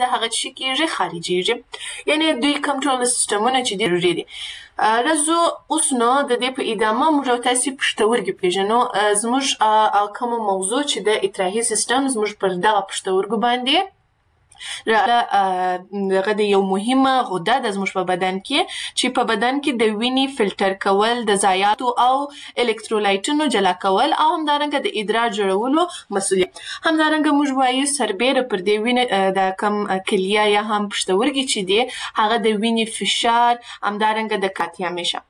د هغه څه کېږي خارجېږي. یعنې دوی کوم ټول سیسټمونه چې دي ضروري دي. راځو اوس نو د دې په ادامه موږ او تاسې پښتورګي پېژنو. زموږ کومه موضوع چې د اطراحي سیسټم زموږ پر دغه پښتورګو باندې دغه د یو مهمه غده ده زموږ په بدن کې چې په بدن کې د وینې فلټر کول، د ضایعاتو او الکترولایټونو جلا کول او همدارنګه د ادرار جوړولو مسؤلیت. همدارنګه موږ وایو سربیره پر دې وینې د کم کلیه یا هم پښتورګي چې دي هغه د وینې فشار همدارنګه د کاتیا میشه.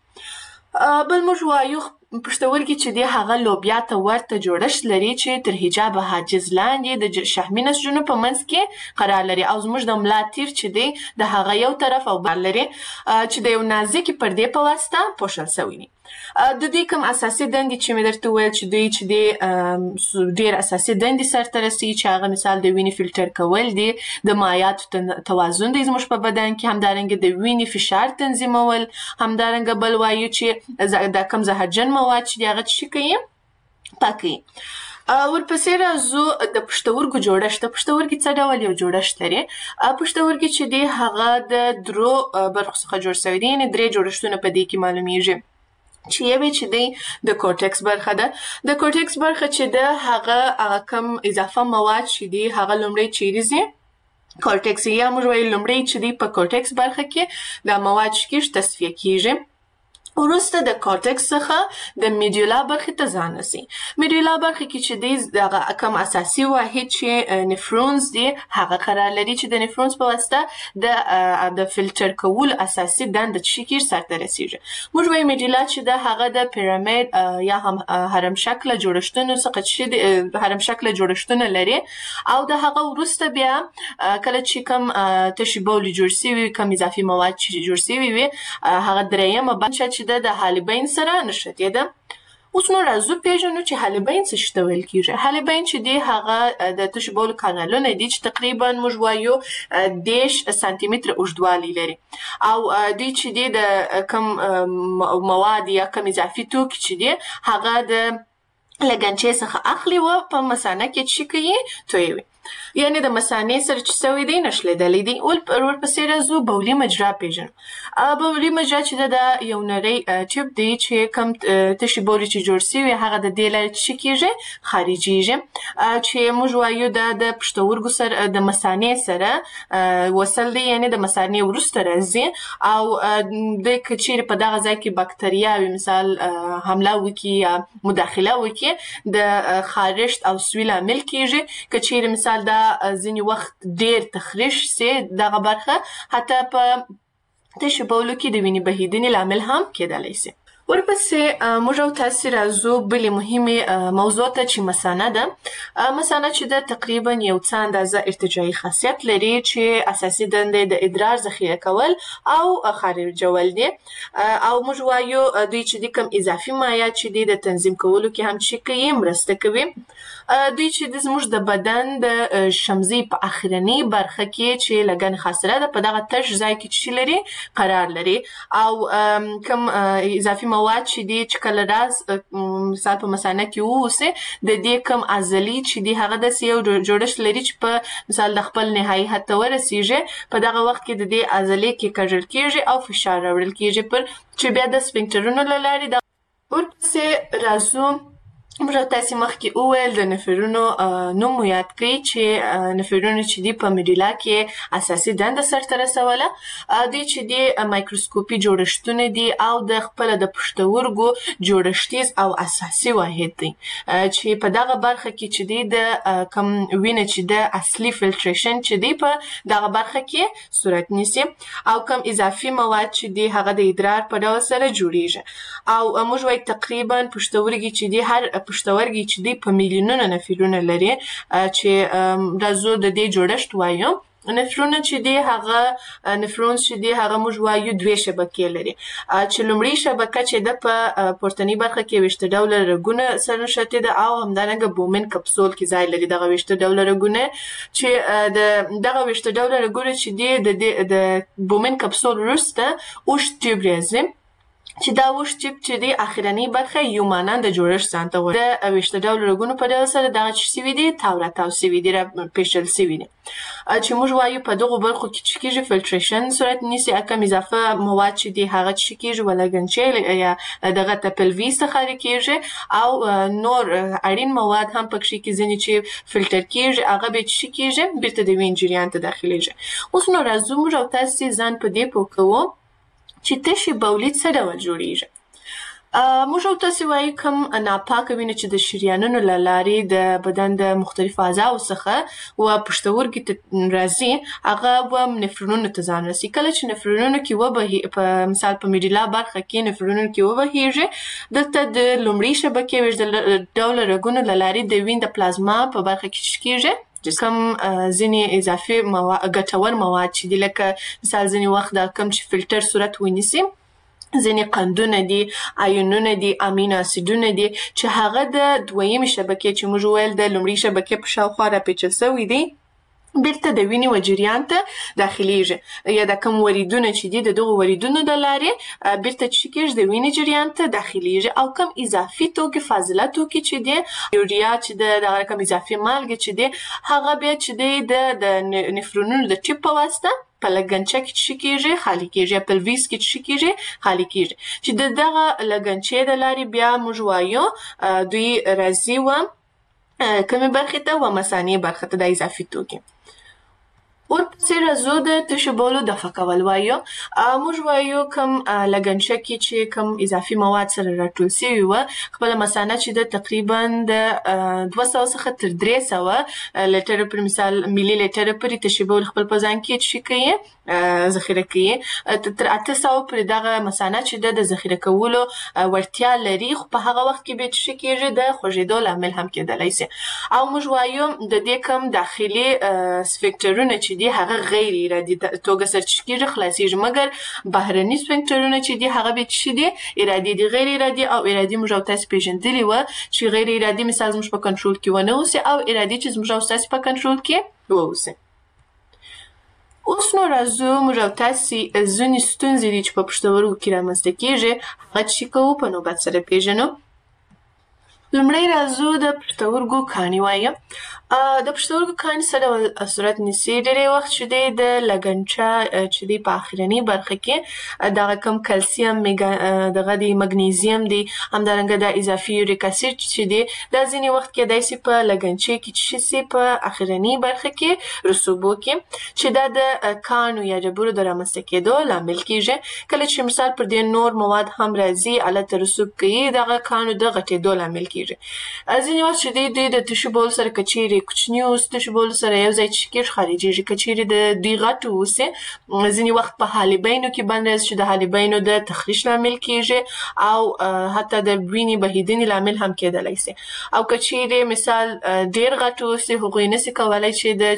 بل موږ وایو پښتورګي چې دی هغه لوبیا ته ورته جوړښت لري چې تر حجاب حاجز لاندې د شحمي نسجونو په منځ کې قرار لري او زموږ د ملا تیر چې دی د هغه یو طرف او بل لري چې د یو نازکې پردې په واسطه پوښل شوی دي. د دوی کوم اساسي دندې چې مې درته وویل چې دوی چې دی ډېر اساسي دندې سرته رسوي چې هغه مثال د وینې فلټر کول دي، د مایعاتو توازن دی زموږ په بدن کې، همدارنګه د وینې فشار تنظیمول، همدارنګه بل وایو چې د کم زهرجن مواد چې دي هغه څه کوي پاکوي. ورپسې راځو د پښتورګو جوړښت. د پښتورګي څه ډول یو جوړښت لري؟ پښتورګي چې دی هغه د درو برخو څخه جوړ شوی دی، یعنې درې جوړښتونه په دې کې معلومیږي چې یوې چې دی د کورټکس برخه ده. د کورټکس برخه چې ده هغه کم اضافه مواد چې دي هغه لومړی چیرې ځي کورټکس، یا موږ وایو لومړی چې دی په کورټکس برخه کې دا مواد شکیش تصفیه کیږي. وروسته د کورټکس څخه د میډیولا برخې ته ځان رسي. میډیولا برخه کې چې دی دغه کم اساسي واحد چې نفرونز دي هغه قرار لري چې د نفرونز په واسطه د فلټر کولو اساسي دنده چې کېږي سرته رسیږي. موږ وایو میډیولا چې ده هغه د پیرامید یا هم هرم شکله جوړښتونو څخه چې هرم شکله جوړښتونه لري او د هغه وروسته بیا کله چې کم تشې بولې جوړ سوي وي، کم اضافي مواد چې جوړ سوي وي، هغه درېیمه برخه چې د حالبین سره نښتې ده. اوس نو راځو پېژنو چې حالبین څه شي ته ویل کېږي. حالبین چې دی هغه د تشو بولو کانالونه دي چې تقریبا موږ وایو 10 سانتي متره اوږدوالی لري او دوی چې دی د کم مواد یا کم اضافي توکي چې دی هغه د لګنچې څخه اخلي و په مثانه کې چې کوي تویوي، یعنې د مثانې سره چې سوی دی نښلېدلی دی. ورپسې راځو بولي مجرا پېژنو. بولي مجرا چې د یو نری ټیوب دی چې کم تشې بولې چې جوړ سوي هغه د دې لارې چې کېږي خارجېږي چې موږ وایو دا د پښتورګو سره د مثانې سره وصل دی، یعنې د مثانې وروسته راځي او دوی که چیرې په دغه ځای کې بکتریاوې مثال حمله وکړي یا مداخله وکړي د خارښت او سوي لامل کېږي. که چیرې مثال دا ځینې وخت ډېر تخریش سي دغه برخه حتی په تشو بولو کې د وینې بهیدنې لامل هم کېدلی سي. ورپسې موږ او تاسې راځو بلې مهمې موضوع ته چې مثانه ده. مثانه چې ده تقریبا یو څه اندازه ارتجاعي خاصیت لري چې اساسي دنده د ادرار ذخیره کول او خارجول دي او موږ وایو دوی چې د کم اضافي مایعات چې دي د تنظیم کولو کې هم چې کوي مرسته کوي. دوی چې زموږ د بدن د شمزي په اخرنۍ برخه کې چې لګن خاصره ده په دغه تش ځای کې چې لري قرار لري او کم اضافي مواد چې دي چې کله راز مثال په مثانه کې ووسي د دې کم عضلې چې دي هغه داسې یو جوړښت لري چې په مثال د خپل نهایي حد ته ورسیږي. په دغه وخت کې د دې عضلې کې کږل کېږي او فشار راوړل کېږي پر چې بیا د سفنکټرونو له لارې د ورپسې راځو موږ تاسې مخکې وویل د نفرونو نوم مو یاد کړئ چې نفرونو چې دي په میډیلا کې اساسي دنده سرته رسوله. دوی چې دي مایکروسکوپي جوړښتونه دي او د خپله د پښتورګو جوړښتیز او اساسي واحد دی چې په دغه برخه کې چې دی د کم وینه چې د اصلي فلټریشن چې دی په دغه برخه کې صورت نیسي او کم اضافي مواد چې دی هغه د ادرار په ډول سره جوړیږي او موږ وایو تقریبا پښتورګي چې دی هر پښتورګي چې دی په میلیونونه نفرونه لري چې راځو د دې جوړښت وایو. نفرونه چې دی هغه نفرونز چې دی هغه موږ وایو دوې شبکې لري چې لومړۍ شبکه چې ده په پورتنۍ برخه کې ویشته ډوله رګونه سره نښتې ده او همدارنګه بومن کپسول کې ځای لري دغه ویشته ډوله رګونه چې د دغه ویشته ډوله رګونه چې دی د بومن کپسول وروسته اوږد ټیوب راځي چې دا اوږد ټیپ چې دی اخرنۍ برخه یو مانند د جوړښت ځان ته ورته د 28 ډوله رګونو په ډول سره دغه څه شوي دي تاو راتاو شوي دي راپېچل شوي دي چې موږ وایو په دغو برخو کې چې کېږي فلټریشن صورت نیسي کم اضافه مواد چې دي هغه څه کېږي ولګنچې یا دغه ته پلوي څخه کېږي او نور اړین مواد هم پکښې کې ځینې چې فلټر کېږي هغه بیا څه کېږي بیرته د وینې جریان ته داخلیږي. اوس نو راځو موږ او تاسې ځان په دې پوه کوو چې تشې بولید څه ډول جوړیږي. موږ او تاسې وایو کوم ناپاکه وینه چې د شریانونو له لارې د بدن د مختلفو اعضاو څخه و پښتورګي ته راځي هغه نفرونونو ته ځان رسي. کله چې نفرونونو کې په مثال په میډیلا برخه کې نفرونونو کې وبهیږي دلته د لومړۍ شبکې 28 ډوله رګونو له لارې د وینې د پلازما په برخه کې څه کېږي کم ځینې اضافي ګټور مواد چې دي لکه مثال ځینې وخت دا کم چې فلټر صورت ونیسي ځینې قندونه دي آیونونه دي امینو اسیدونه دي چې هغه د دویمې شبکې چې موږ ویل د لومړۍ شبکې په شاوخوا راپېچل شوي دي بیرته د وینې و جریان ته داخلیږي یا دا کم وریدونه چې دي د دغو وریدونو د لارې بیرته څه کېږي د وینې جریان ته داخلیږي او کم اضافي توکي فاضله توکي چې دي یوریا چې دغه کم اضافي مالګې چې دي هغه بیا چې دی د نفرونونو د ټیپ په واسطه په لګنچه کې څه کېږي خالي کېږي یا پلویس کې څه کېږي خالي کېږي چې د دغه لګنچې د لارې بیا موږ وایو دوی راځي و کومې برخې ته و مثانې برخه ته د اضافي توکي. ورپسې راځو د تشو بولو دفع کول وایو. موږ وایو کوم لګنچه کې چې کوم اضافي مواد سره راټول شوي وه خپله مثانه چې د تقریبا د 200 څخه تر 300 لیټره پر مثال ملي لیټره پورې تشو بول خپل په ځان کې څه کوي ذخیره کوي تر 800 پورې دغه مثانه چې د ذخیره کولو وړتیا لري خو په هغه وخت کې به څه کېږي د خوږېدو لامل هم کېدلی شي. او موږ وایو د دې کوم داخلي سفنکټرونه چې دي هغه غیر ارادي توګه سرچ کېږي خلاصېږي مګر بهرني سفنکټرونه چې دي هغه به څه دي ارادي دي. غیر ارادي او ارادي موږ او تاسې پېژندلي وه چې غیر ارادي مثال زموږ په کنټرول کې ونه اوسي او ارادي چې زموږ او تاسې په کنټرول کې واوسي. اوس نو راځو موږ او تاسې ځینې ستونزې دي چې په پښتورګو کې رامنځته کېږي هغه څه کوو په نوبت سره پېژنو. لومړی راځو د پښتورګو کاڼي وایو. د پښتورګو کاڼي څه ډول صورت نیسي ډېری وخت چې دی د لګنچه چې دی په اخرنۍ برخه کې دغه کم کلسیم دغه دی مګنیزیم دی همدارنګه د اضافي یوریک اسید چې دی دا ځینې وخت کېدای شي په لګنچې کې څه شي په اخرنۍ برخه کې رسوبو کې چې دا د کاڼو یا ډبرو د رامنځته کېدو لامل کېږي. کله چې مثال پر دې نور مواد هم راځي هلته رسوب کوي دغه کاڼو د غټېدو لامل کېږي. ځینې وخت چې دوی د تشو بول سره که چیرې کوچني اوس تشو بول سره یو ځای چې کېږي خارجېږي که چیرې د دوی غټ اوسي ځینې وخت په حالبینو کې بند راځي چې د حالبینو د تخریش لامل کېږي او حتی د وینې بهیدنې لامل هم کېدلی شي. او که چیرې مثال ډېر غټ اوسي هغوی نسي کولی چې د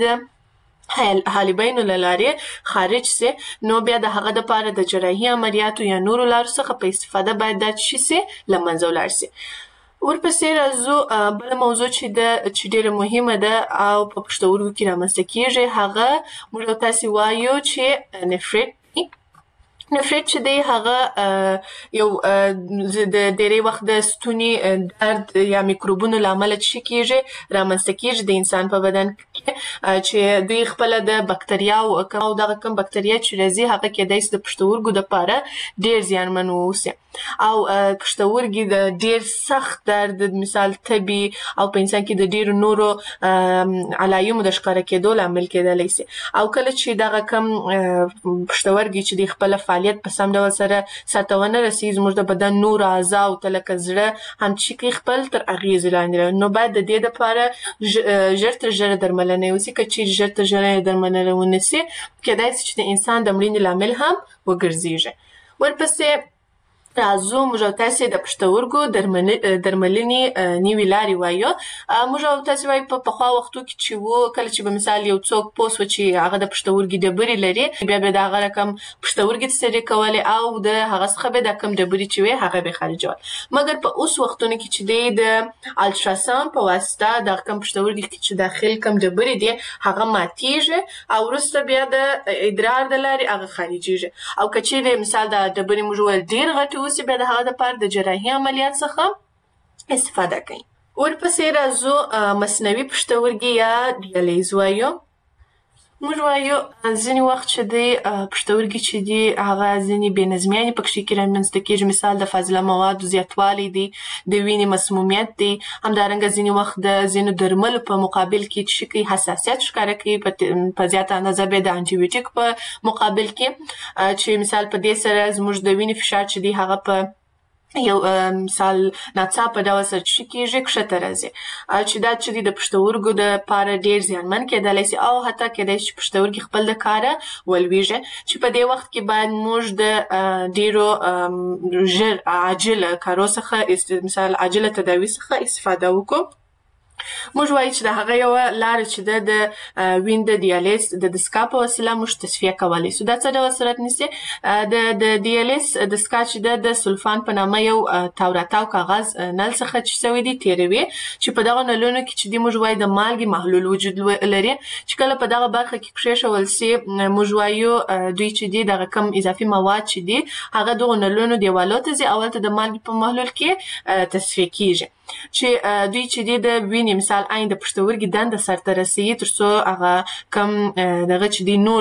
حالبینو له لارې خارج سي نو بیا د هغه دپاره د جراحي عملیاتو یا نورو لارو څخه په استفاده باید دا څه سي له منځه ولاړ سي. ورپسې راځو بله موضوع چې ډېره مهمه ده او په پښتورګو کې رامنځته کېږي هغه موږ او تاسې وایو چې نفریت نفریت چې دی هغه یو د ډېری وخت د ستوني درد یا میکروبونو له امله څه کېږي رامنځته کېږي د انسان په بدن کې چې دوی خپله د بکتریاو او دغه کوم بکتریا چې راځي هغه کېدای شي د پښتورګو دپاره ډېر زیانمن واوسي او پښتورګي د ډېر سخت درد مثال تبي او په انسان کې د ډېرو نورو علایمو د ښکاره کېدو لامل کېدلی شي. او کله چې دغه کم پښتورګي چې د خپله فعالیت په سم ډول سره سرته ونه رسي زموږ د بدن نورو اعضاو ته لکه زړه هم چې کوي خپل تر اغېزې لاندې نو باید د دې دپاره ژر تر ژره درملنه وسي. که چیرې ژر تر ژره درملنه ونه سي کېدای شي چې د انسان د مړینې لامل هم وګرځېږي. ورپسې راځو موږ او تاسې د پښتورګو درملنې نوې لارې وایو. موږ او تاسې وایو په پخوا وختو کې چې وو، کله چې به مثال یو څوک پوه سو چې هغه د پښتورګي ډبرې لري، بیا به د هغه رقم پښتورګي تسرې کولې او د هغه څخه به د کم ډبرې چې وي هغه به خارجول. مګر په اوس وختونو کې چې دی د الټراساوند په واسطه د کم پښتورګي کې چې داخل کم ډبرې دي هغه ماتیږي او وروسته بیا د ادرار د لارې هغه خارجیږي. او که چیرې مثال د ډبرې موږ وویل ډېر غټې اوسي، بیا د هغه دپاره د جراحي عملیات څخه استفاده کوي. ورپسې راځو مصنوعي پښتورګي یا ډیالیز وایو. موږ وایو ځینې وخت چې دی پښتورګي چې دي هغه ځینې بې نظمیانې پکښې کې رامنځته کېږي، مثال د فاضله موادو زیاتوالی دی، د وینې مسمومیت دی، همدارنګه ځینې وخت د ځینو درملو په مقابل کې چې کوي حساسیت ښکاره کوي، په زیاته اندازه بیا د انټي بیوټیک په مقابل کې چې مثال په دې سره زموږ د وینې فشار چې دی هغه په یو مثال ناڅاپه ډول سره چې کېږي کښته راځي، چې دا چې د پښتورګو دپاره ډېر زیانمن کېدلی سي او حتی کېدای شي چې پښتورګي خپل د کاره ولویږي، چې په دې وخت کې باید موږ د ډېرو ژر عاجله کارو څخه مثال عاجله تداوي څخه استفاده وکړو. موږ وایو چې د هغه یوه لاره چې ده د وین د دیالیز د دستګاه په وسیله موږ تصفیه کولی سو. دا څه ډول صورت نیسي؟ د دیالیز دستګاه چې ده د سلفان په نامه یو تاو راتاو کاغذ نل څخه چې سوی دی تېروي، چې په دغه نلونو کې چې دی موږ وایو د مالګې محلول وجود لري، چې کله په دغه برخه کې کښېښول سي موږ وایو دوی چې دی دغه کم اضافي مواد چې دي هغه دغو نلونو دیوالو ته ځي او هلته د مالګې په محلول کې تصفیه کېږي، چې دوی چې دی د وینې مثال عین د پښتورګي دنده سرته رسوي تر څو هغه کم دغه چې دی نور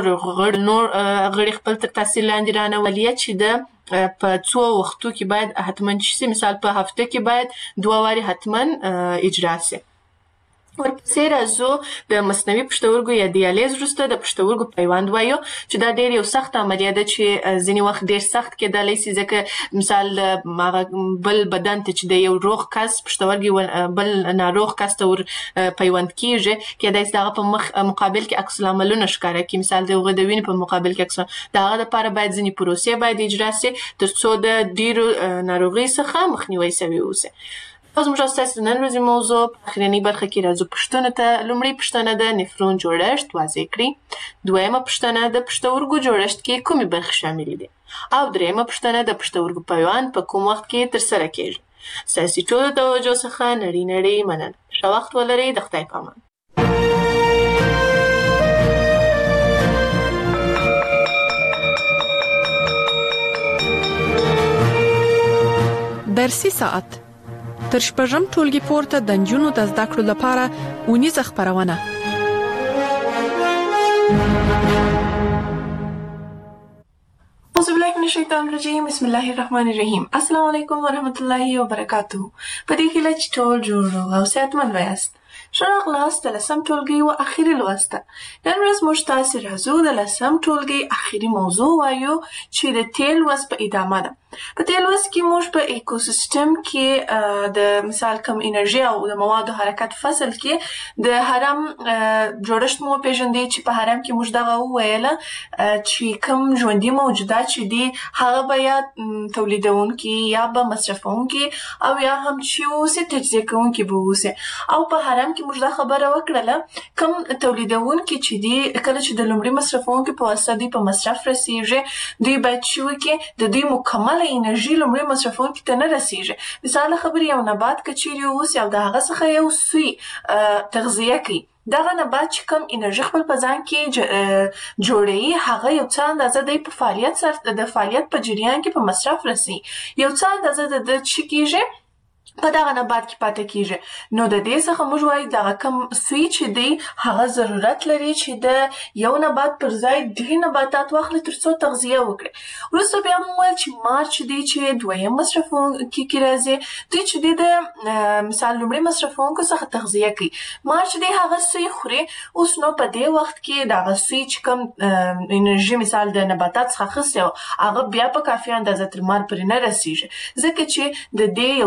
غړي خپل تر تاثیر لاندې رانولي، چې د په څو وختو کې باید حتما شي، مثال په هفته کې باید 2 وارې حتما اجرا سي. ورپسې راځو د مصنوعي پښتورګو یا دیالیز وروسته د پښتورګو پیوند وایو، چې دا ډېر یو سخت عملیه ده چې ځینې وخت ډېر سخت کېدلی سي، ځکه مثال هغه بل بدن ته چې د یو روغ کس پښتورګي بل ناروغ کس ته ور پیوند کېږي، کېدای سي د هغه په مقابل کې عکس العملونه ښکاره کړي، مثال د هغه د وینې په مقابل کې د هغه دپاره باید ځینې پروسې باید اجرا سي تر څو د ډېرو ناروغیو څخه مخنیوی سوی اوسي. زموږ او ستاسې د نن ورځې موضوع په اخرنۍ برخه کې راځو پوښتنو ته. لومړۍ پوښتنه د نفرون جوړښت واضح کړئ. دویمه پوښتنه د پښتورګو جوړښت کې کومې برخې شاملې دي؟ او دریمه پوښتنه د پښتورګو پیوند په کوم وخت کې ترسره کېږي؟ ستاسې ټولو توجه څخه نړۍ مننه. ښه وخت ولرئ. د خدای په امان. درسي ساعت تر شپږم ټولګي پورته د نجونو د زده کړو لپاره اونیزه خپرونه. أعوذ بالله من الشیطان الرجیم. بسم الله الرحمن الرحیم. السلام علیکم ورحمۃ اللہ وبرکاتہ. په دې هیله چې ټول جوړ او صحتمند یاست. ښه راغلاست د 10م ټولګي و اخري لوست ته. نن ورځ موږ تاسې راځو د 10م ټولګي اخري موضوع وایو چې د تیل لوست په ادامه ده. په دې لوست کې موږ په ایکوسیستم کې د مثال کم انرژي او د موادو حرکت فصل کې د هرم جوړښت مو پیژندې، چې په هرم کې موږ دغه وویله چې کم ژوندي موجودات چې دي هغه به یا تولیدونکي یا به مصرفونکي او یا هم چې اوسي تجزیه کوونکي به اوسي. او په هرم کې موږ دا خبره وکړله کم تولیدونکي چې دي کله چې د لومړي مصرفونکي په واسطه دوی په مصرف رسیږي، دوی باید چې وکړي د دوی مکمله انرژي لومړي مصرفونکي ته نه رسیږي. مثال خبرې یو نبات که چیرې اوسي او د هغه څخه یو سوی تغذیه کوي، دغه نبات چې کم انرژي خپل په ځان کې جوړوي هغه یو څه اندازه دی په فعالیت په جریان کې په مصرف رسي، یو څه اندازه د چې کېږي په دغه نبات کې پاتې کېږي. نو د دې څخه موږ وایو دغه کم سوی چې دی هغه ضرورت لري چې د یو نبات پر ځای 2 نباتات واخلي تر څو تغذیه وکړي. وروسته بیا موږ ویل چې مار چې دی چې دویم مصرفونکي کې راځي، دوی چې دی د مثال لومړي مصرفونکو څخه تغذیه کوي. مار چې دی هغه سوی خوري. اوس نو په دې وخت کې دغه سوی چې کم انرژي مثال د نباتات څخه اخیستې وه هغه بیا په کافي اندازه تر مار پورې نه رسیږي، ځکه چې د دې یو څه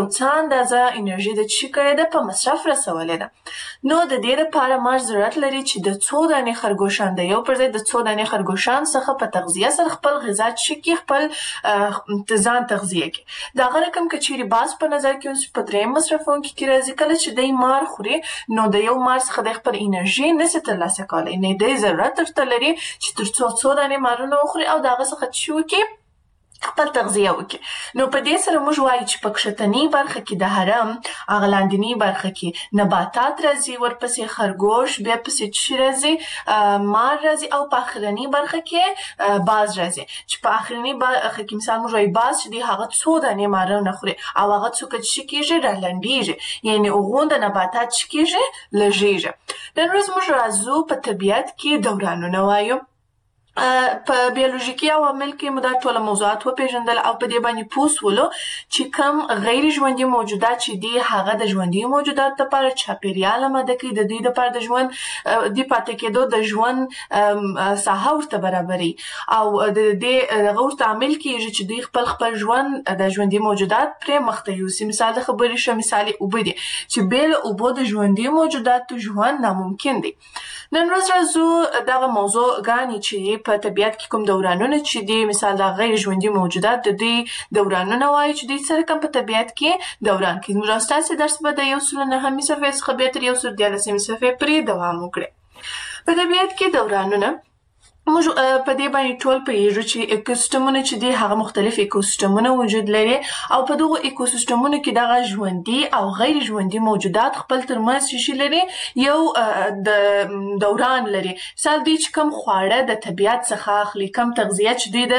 اندازه انرژي د چی کړې ده په مصرف رسولې ده. نو د دې لپاره مغز ضرورت لري چې د څو دانې خرګوشان د یو پر ځای د څو دانې خرګوشان څخه په تغذیه سره خپل غذا چکي خپل ځان تغذیه کوي. دغه رقم که چیرې باز په نظر کې اوس په دریم مصرفونکي کې راځي، کله چې دی مار خوري نو د یو مار څخه د خپل انرژي نشي ترلاسه کولی، نه دی ضرورت ورته لري چې تر څو دانې مارونه وخوري او د هغه څخه چې وکړي خپل تغذیه وکړي. نو په دې سره موږ وایو چې په کښتنۍ برخه کې د هرم هغه لاندنۍ برخه کې نباتات راځي، ورپسې خرګوش، بیا پسې چی راځي مار راځي، او په اخرنۍ برخه کې باز راځي چې په اخرنۍ برخه کې مثال موږ وایو باز چې دی هغه څو دانې مارونه خوري او هغه څوک چې کېږي رالنډېږي، یعنې هغو د نباتات چې کېږي لږېږي. نن ورځ موږ راځو په طبیعت کې دورانونه وایو. په بیولوژیکي عوامل کې موږ دا ټول موضوعات وپېژندل او په دې باندې پوه سولو چې کوم غیر ژوندي موجودات چې دي هغه د ژوندي موجودات لپاره چاپیریال آماده کوي، د دوی لپاره د ژوند د پاتې کېدو د ژوند ساحه ورته برابري او د دې هغه ورته عامل کېږي چې دوی خپل ژوند د ژوندي موجودات پرې مخته یوسي. مثال د خبرې شه مثال یې اوبه دي چې بې له اوبو د ژوندي موجوداتو ژوند ناممکن دی. نن ورځ راځو دغه موضوع ګانې چې په طبیعت کې کوم دورانونه چې دي مثال د غیر ژوندي موجودات د دوی دورانونه وایي چې دوی سره کوم په طبیعت کې دوران کوي. موږ ستاسې درس به د 109 صفحې څخه بیا تر 114 صفحې پورې دوام وکړي. په طبیعت کې دورانونه موږ په دې باندې ټول پوهېږو چې ایکوسیستمونه چې دي هغه مختلف ایکوسیستمونه وجود لري او په دغو ایکوسیستمونو کې دغه ژوندي او غیر ژوندي موجودات خپل ترمنځ شي لري یو د دوران لري. مثال دوی چې کوم خواړه د طبیعت څخه اخلي، کوم تغذیه چې دوی د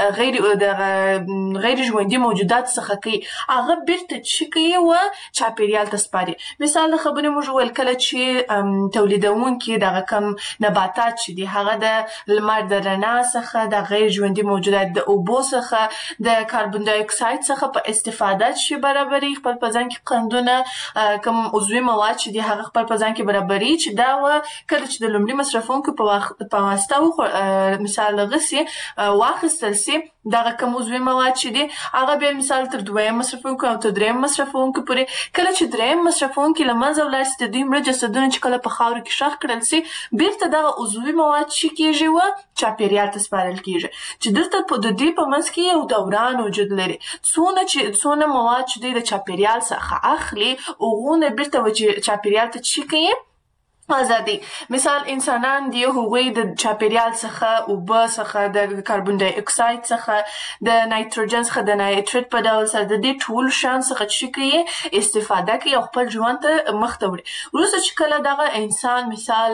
غیر ژوندي موجودات څخه کوي هغه بیرته چې کوي و چاپیریال ته سپاري. مثال د خبرې موږ ویل کله چې تولیدونکي دغه کوم نباتات چې دي هغه د لمر د رڼا څخه د غیر ژوندي موجودات د اوبو څخه د کاربن ډای اکساید څخه په استفاده شي برابري خپل په ځان کې قندونه کوم عضوي مواد چې دي هغه خپل په ځان کې برابري چې دا و کله چې د لومړي مصرفونکو په واسطه مثال غسي واخیستل سي دغه کوم عضوي مواد چې دي هغه به مثال تر دویم مصرفونکو او تر دریم مصرفونکو پورې کله چې دریم مصرفونکو له منځه ولاړ سي د دوی مړه جسدونه چې کله په خاورو کې ښخ کړل سي بیرته دغه عضوي مواد چې کېږي و چاپیریال ته سپارل کېږي چې دلته د دې په منځ کې یو دوران وجود لري. څونه مواد چې دوی د چاپیریال څخه اخلي هغونه بیرته چاپیریال ته چې کوي ازادي. مثال انسانان دی هغوی د چاپیریال څخه اوبه څخه د کاربن ډای اکساید څخه د نایتروجن څخه د نایتریت په ډول سره د دې ټول شان څخه چې کوي استفاده کوي او خپل ژوند ته مخته وړي. وروسته چې کله دغه انسان مثال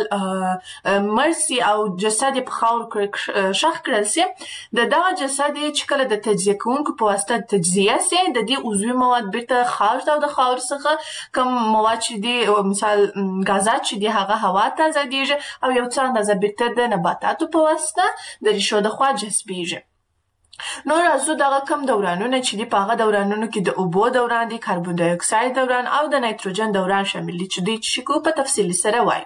مرسي او جسد په خاور شخ کړل سي د دغه جسد چې کله د تجزیه کوونکو په واسطه تجزیه سي د دې عضوي مواد بیرته خاور ته او د خاور څخه کوم مواد چې دي مثال غازات چې دي هغه هوا ته ازادېږي او یو څه اندازه بیرته د نباتاتو په واسطه د ریښو د خوا جذبېږي. نو راځو دغه کم دورانونه چې دي په هغه دورانونو کې د اوبو دوران دي، کاربن ډای اکساید دوران او د نایتروجن دوران شامل دي چې دوی چې کو په تفصیلي سره وایي.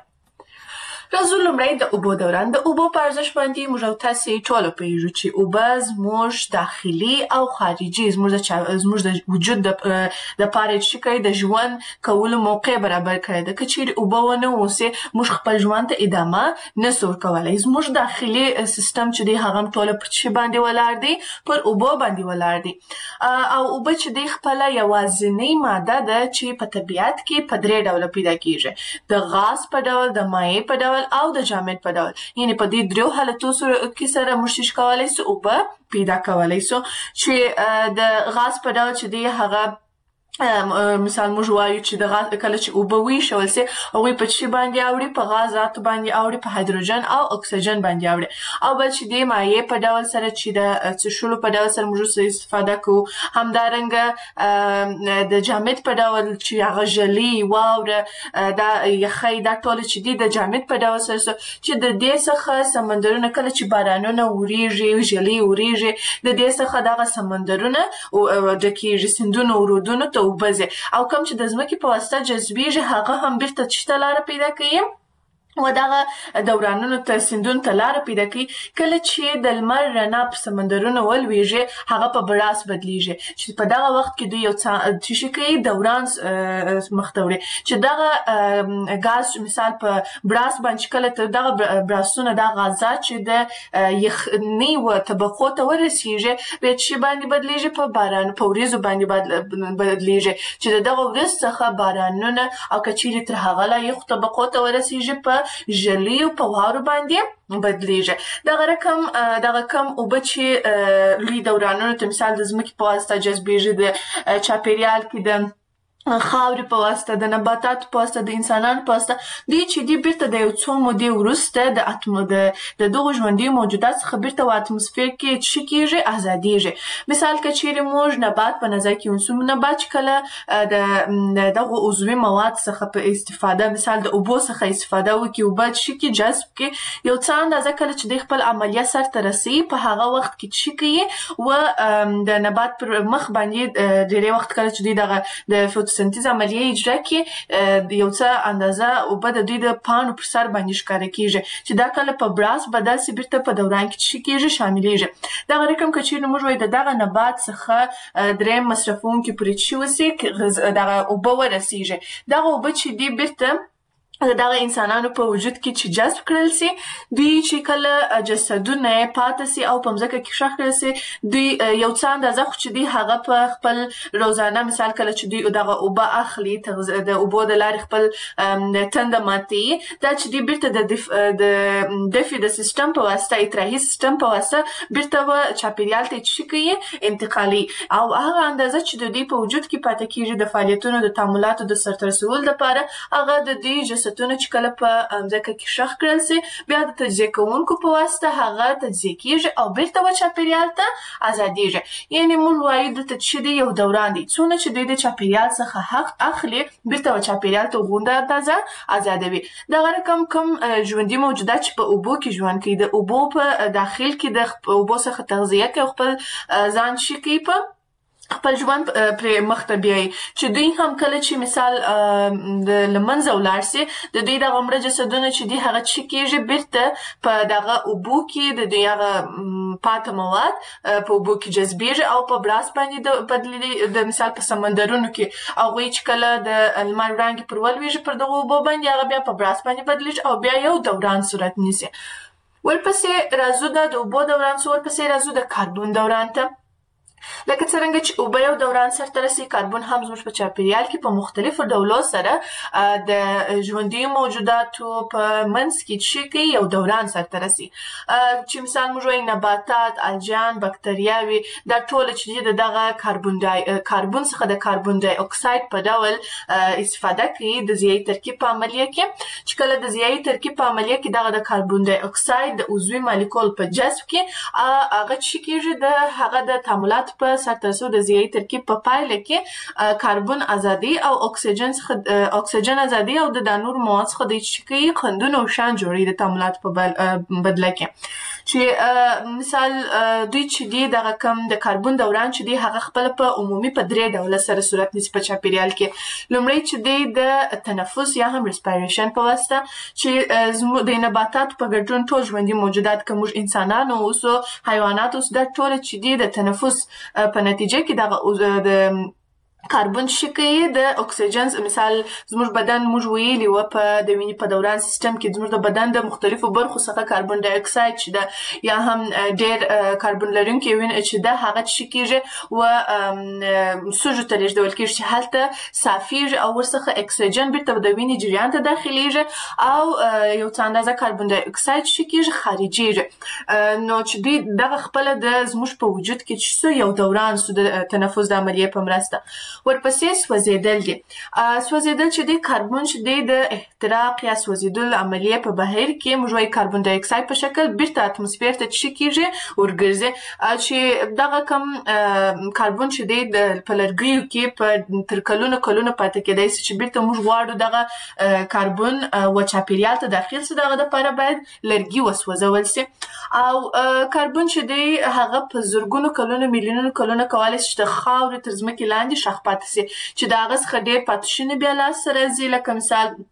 راځو لومړی د اوبو دوران. د اوبو په ارزښت باندې موږ او تاسې ټول پوهېږو چې اوبه زموږ داخلي او خارجي زموږ د وجود دپاره چې کوي د ژوند کولو موقع برابر کړی ده. که چیرې اوبه ونه اوسي موږ خپل ژوند ته ادامه نسو ورکولی. زموږ داخلي سیستم چې دی هغه هم ټوله پر څه باندې ولاړ دی؟ پر اوبو باندې ولاړ دی. او اوبه چې دی خپله یوازینۍ ماده ده چې په طبیعت کې په 3 ډوله پیدا کېږي: د غاز په ډول، د مایع په ډول او د جامد په ډول. یعنې په دې 3 حالتو کې سره موږ کولی سو اوبه پیدا کولی سو چې د غاز په ډول چې دی هغه مثال موږ وایو چې د غاز کله چې اوبه ویشول سي هغوی په څه باندې اوړي؟ په غازاتو باندې اوړي، په هایدروجن او اکسیجن باندې اوړي. او بل چې د مایع په ډول سره چې د څښلو په ډول سره موږ استفاده کوو، همدارنګه د جامد په ډول چې هغه ژلې، واوره، دا یخی، دا ټول چې دي د جامد په ډول سره چې د دې څخه سمندرونه کله چې بارانونه وریږي، ژلې وریږي، د دې څخه دغه سمندرونه ډکېږي، سیندونه او رودونه ته اوبه ځي او کوم چې د ځمکې په واسطه جذبېږي هغه هم بیرته چې ته لاره پیدا کوي و دغه دورانونو ته سیندونو ته لاره پیدا کوي. کله چې د لمر رڼا په سمندرونو ولویږي هغه په براس بدلیږي چې په دغه وخت کې دوی یو څه شي کوي دوران مخ ته وړي چې دغه غاز مثال په براس باندې کله ته دغه براسونه د غازات چې د یخنۍ و طبقو ته ورسیږي به چې باندې بدلیږي په باران په وریځو باندې بدلیږي چې دغه وریځ څخه بارانونه او کچېرې تر هغه لا یخ طبقو ته ورسیږي په ژلیو په واورو باندې بدلیږي. دغه کم اوبه چې لوی دورانونو ته مثال د ځمکې په واسطه جذبېږي د چاپېریال کې د خاورې په واسطه د نباتاتو په واسطه د انسانانو په واسطه دوی چې دي بیرته د یو څو مودې وروسته د دغو ژوندیو موجوداتو څخه بیرته په اتموسفیر کې څه کېږي ازادېږي. مثال که چیرې موږ نبات په نظر کې ونیسو نبات چې کله د دغو عضوي مواد څخه په استفاده مثال د اوبو څخه استفاده وکړي اوبه څه کې جذب کړي یو څه اندازه کله چې دوی خپل عملیه سرته رسوي په هغه وخت کې څه کوي و د نبات پر مخ باندې ډېری وخت کله چې دوی دغه د سنتیز عملیه اجرا کې یو څه اندازه اوبه د دوی د پاڼو پر سر باندې ښکاره کېږي چې دا کله په براس بدل سي بیرته په دوران کې څه کېږي شاملېږي. دغه رقم که چیرې موږ وایو د دغه نبات څخه دریم مصرفونکي پورې څه وسي دغه اوبه ورسیږي دغه اوبه چې دي بیرته دغه انسانانو په وجود کې چې جذب کړل سي دوی چې کله جسدونه پاتې سي او په مځکه کې ښخ کړل سي دوی یو څه اندازه خو چې دوی هغه په خپل روزانه مثال کله چې دوی دغه اوبه اخلي د اوبو د لارې خپل تنده ماتوي دا چې دوی بیرته د دفع د سیستم په واسطه اطراحي سیستم په واسطه بیرته چاپېریال ته څه کوي انتقالي او هغه اندازه چې د دوی په وجود کې پاتې کېږي د فعالیتونو د تعاملاتو د سرته رسولو لپاره هغه د دوی ستونه چې کله په مځکه کې ښخ کړل سي بیا د تجزیه کوونکو په واسطه هغه تجزیه کېږي او بیرته چاپېریال ته ازادېږي. یعنې موږ وایو دلته چې دی یو دوران دی څونه چې دوی د چاپېریال څخه حق اخلي بیرته چاپېریال ته غونډه اندازه ازادوي. دغه رقم کوم ژوندي موجودات چې په اوبو کې ژوند کوي د اوبو په داخل کې د اوبو څخه تغذیه کوي خپل ځان شي کوي په خپل ژوند پرې مخ ته بیایي چې دوی هم کله چې مثال د له منځه ولاړ سي د دوی دغه مړه جسدونه چې دي هغه څه کېږي بیرته په دغه اوبو کې د دوی هغه پاته مواد په اوبو کې جذبېږي او په براس باندې د مثال په سمندرونو کې هغوی چې کله د لمر وړانګې پر ولویږي پر دغو اوبو باندې هغه بیا په براس باندې بدلیږي او بیا یو دوران صورت نیسي. ورپسې راځو د اوبو دوران ورپسې راځو د کاربون دوران ته. لکه څرنګه چې اوبه یو دوران سرته رسي کاربون هم زموږ په چاپېریال کې په مختلفو ډولو سره د ژوندیو موجوداتو په منځ کې څه کوي یو دوران سرته رسي چې مثال موږ وایو نباتات الجان بکتریاوې دا ټول چې د دغه کاربون څخه د کاربون ډای اکساید په ډول استفاده کوي د ضیایي ترکیب په عملیه کې چې کله د ضیایي ترکیب په عملیه کې دغه د کاربون ډای اکساید د عضوي مالیکول په جذب کې هغه څه کېږي د هغه د تعاملات په سرته رسولو د ضیایي ترکیب په پایله کې کاربون ازادي او اکسیجن ازادي او د نورو موادو څخه د څه کوي قندونه او شان جوړوي د تعاملاتو په بدله کې چې مثال دوی چې دی دغه کم د کاربون دوران چې دی هغه خپل په عمومي په درې ډوله سره صورت نیسي په چاپېریال کې. لومړی چې دی د تنفس یا هم ریسپایریشن په واسطه چې د نباتاتو په ګډون ټول ژوندي موجودات که موږ انسانان اوسو حیوانات اوسو دا ټول چې دی د تنفس په نتیجه کې دغه د کاربون څه کوي د اکسیجن مثال زموږ بدن موږ ویلي و په د وینې په دوران سیستم کې زموږ د بدن د مختلفو برخو څخه کاربون ډای اکساید چې ده یا هم ډېر کاربون لرونکي وینه چې ده هغه څه کېږي و سږو ته لیږدول کېږي چې هلته صافېږي او ورڅخه اکسیجن بیرته د وینې جریان ته داخلیږي او یو څه اندازه کاربون ډای اکساید څه کېږي خارجېږي. نو چې دوی دغه خپله د زموږ په وجود کې چې څه یو دوران سو د تنفس د عملیې په مرسته. ورپسې سوځېدل دي. سوځېدل چې دی کاربون چې دی د احتراق یا سوځېدلو عملیې په بهیر کې موږ وایو کاربون ډای اکساید په شکل بیرته اتموسفیر ته څه کېږي ورګرځي چې دغه کم کاربون چې دی په لرګیو کې تر کلونو پاتې کېدای سي چې بیرته موږ غواړو دغه کاربون و چاپېریال ته داخل سي دغه دپاره باید لرګي وسوځول سي او کاربون چې دی هغه په زرګونو کلونو میلیونونو کلونه کولی شي چې د خاورې تر ځمکې لاندې ښخ پاتې سي چې د هغه څخه ډېر پاتې شوني بیا لاسته راځي لکه مثال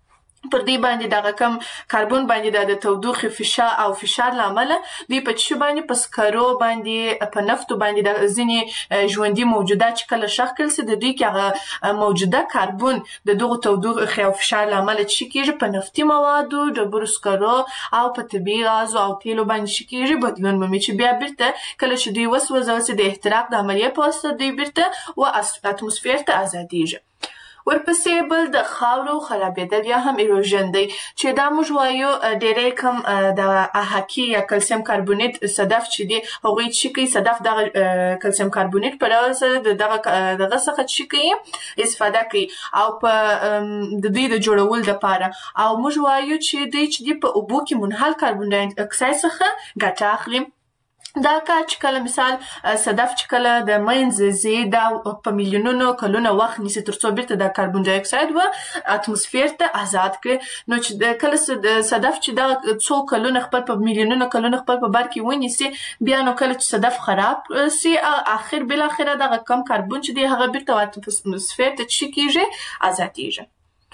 پر دې باندې دغه کم کاربن باندې د تودوخې فشار لامل دوی په چی باندې په سکرو باندې په نفتو باندې د ځینې ژوندۍ موجودات چې کله شخ کړل سي د دوی کې هغه موجوده کاربن د دغه تودوخې او فشار لامل چې کیږي په نفتي موادو ډبرو سکرو او په طبیعي غازو او تیلو باندې چې کیږي بدلون مومي چې بیا بیرته کله چې دوی وسوځول سي د احتراق د عملیې په واسطه دوی بیرته و اتموسفیر ته ازادیږي. ورپسې بل د خاورو خرابېدل یا هم ایروژن دی چې دا موږ وایو ډېری کم د احاکي یا کلسیم کاربونیت صدف چې دی هغوی چې کوي صدف دغه کلسیم کاربونیت په ډول سره دغه څخه چې کوي استفاده کوي او په د دوی د جوړولو دپاره او موږ وایو چې دوی چې دی په اوبو کې منحل کاربن ډای اکساید څخه ګټه اخلي. دا کار چې کله مثال صدف چې کله د منځ ځي دا په میلیونونو کلونه وخت نیسي تر څو بیرته د کاربن ډای اکساید و اتموسفیر ته آزاد کړي نو چې کله صدف چې دا څو کلونه خپل په میلیونونو کلونه خپل په بر کې ونیسي بیا نو کله چې صدف خراب سي اخر بل اخره دغه کم کاربن چې دی هغه بیرته اتموسفیر ته چې کیږي آزادیږي.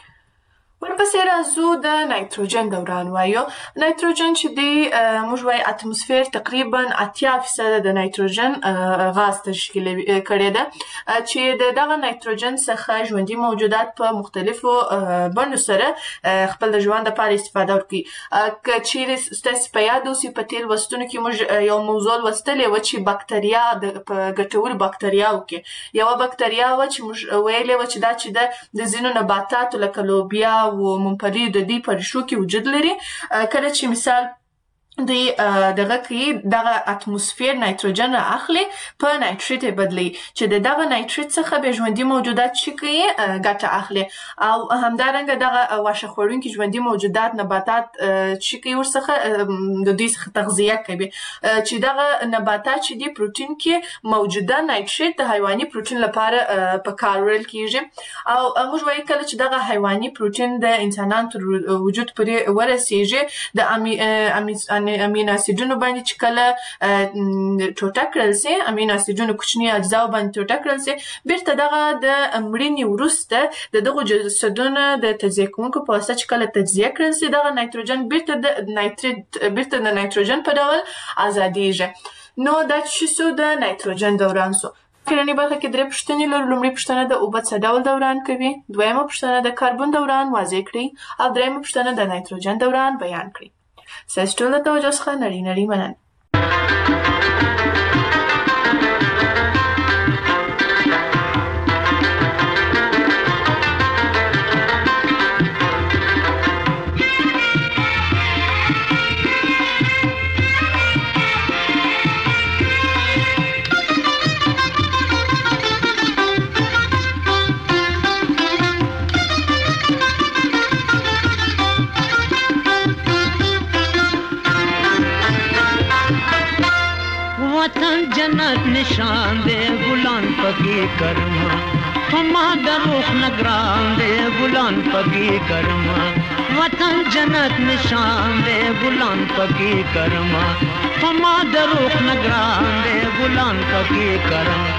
ورپسې راځو د نایتروجن دوران وایو. نایتروجن چې دی موږ وایو اتموسفیر تقریبا 80% د نایتروجن غاز تشکیل کړی ده چې دغه نایتروجن څخه ژوندي موجودات په مختلفو بڼو سره خپل د ژوند لپاره استفاده ورکوي. که چیرې ستاسې په یاد اوسي په تېر لوستونو کې موږ یو موضوع لوستلې وه چې بکتریا په ګټورو بکتریاوو کې یوه بکتریا وه چې موږ ویلې وه چې دا چې د ځینو نباتاتو لکه لوبیا و ممپلی د دې په ریښو کې وجود لري کله چې مثال دوی دغه کوي دغه اتموسفیر نایتروجن را اخلي په نایتریت بدلی چې دغه نایتریت څخه به ژوندي موجودات چې کوي ګټه اخلي او همدارنګه دغه واښه خوړونکي ژوندي موجودات نباتات چې کوي ورڅخه د دوی څخه تغذیه کوي چې دغه نباتات چې دي پروتین کې موجوده نایتریت د حیواني پروتین لپاره په کار وړل کیږي او موږ وایو کله چې دغه حیواني پروتین د انسانانو تر وجود پورې ورسیږي د امینو اسیدونو باندې چې کله ټوټه کړل سي امینو اسیدونو کوچني اجزاو باندې ټوټه کړل سي بیرته دغه د مړینې وروسته د دغو جسدونو د تجزیه کوونکو په واسطه چې کله تجزیه کړل سي دغه نایتروجن بیرته د نایتروجن په ډول ازادیږي. نو دا چې سو د نایتروجن دوران سو. کلنی برخه کې درې پوښتنې لرو. لومړی پوښتنه د اوبه څه ډول دوران کوي، دویمه پوښتنه د کاربن دوران واضح کړئ او دریمه پوښتنه د نایتروجن دوران بیان کړئ. ستاسو ټول د توجه څخه نړۍ مننه. वतन जन्नत निशान दे गुलान पगी करमा हमा दरुख नगरान दे गुलान पगी करमा वतन जन्नत निशान दे गुलान पगी करमा हमा दरुख नगरान दे गुलान पगी करमा.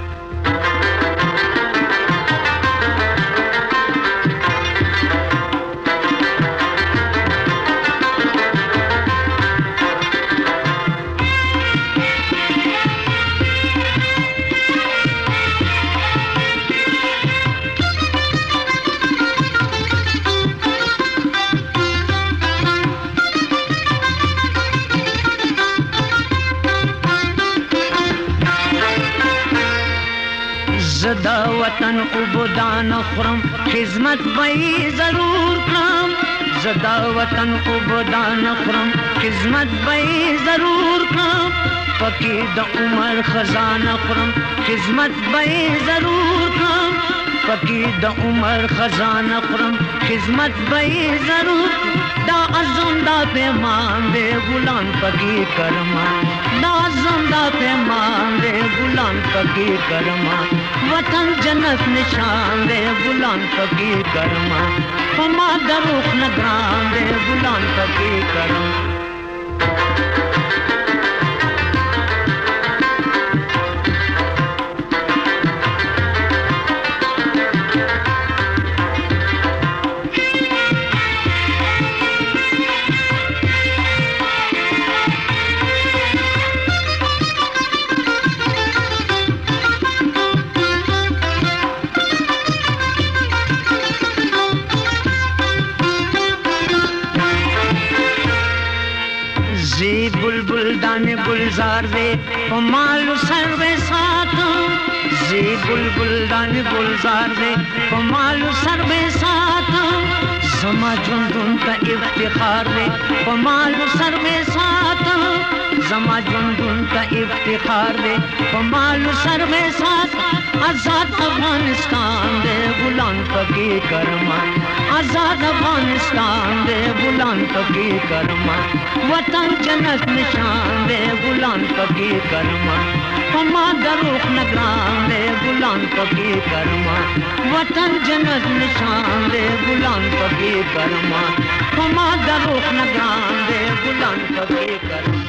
زدا وطن عبودان خرم خدمت بئی ضرور کرم زدا وطن عبودان خرم خدمت بئی ضرور کرم پکی د عمر خزانه خرم خدمت بئی ضرور کرم پکی د عمر خزانه خرم خدمت بئی ضرور دا عزم دا پیمان دے غلام پکی کرما دا عزم دا پیمان دے غلام پکی کرما وطن جنت نشان دے غلام پکی کرما ہما دروخ نگران دے غلام پکی کرما. बुलबुल गुलजार दे कमाल सर्वे साथ जी बुलबुल गुलजार दे कमाल सर्वे साथ जमा जुंदुन का इफ्तिखार दे कमाल सर्वे साथ जमा जुंदुन का इफ्तिखार दे कमाल सर्वे साथ आजाद अफगानिस्तान दे गुलाम पकी करमा आजाद अफगानिस्तान दे गुलाम पकी करमा वतन जन्नत निशान दे गुलाम पकी करमा हमा दरुख नगरान दे गुलाम पकी करमा वतन जन्नत निशान दे गुलाम पकी करमा हमा दरुख नगरान दे गुलाम पकी करमा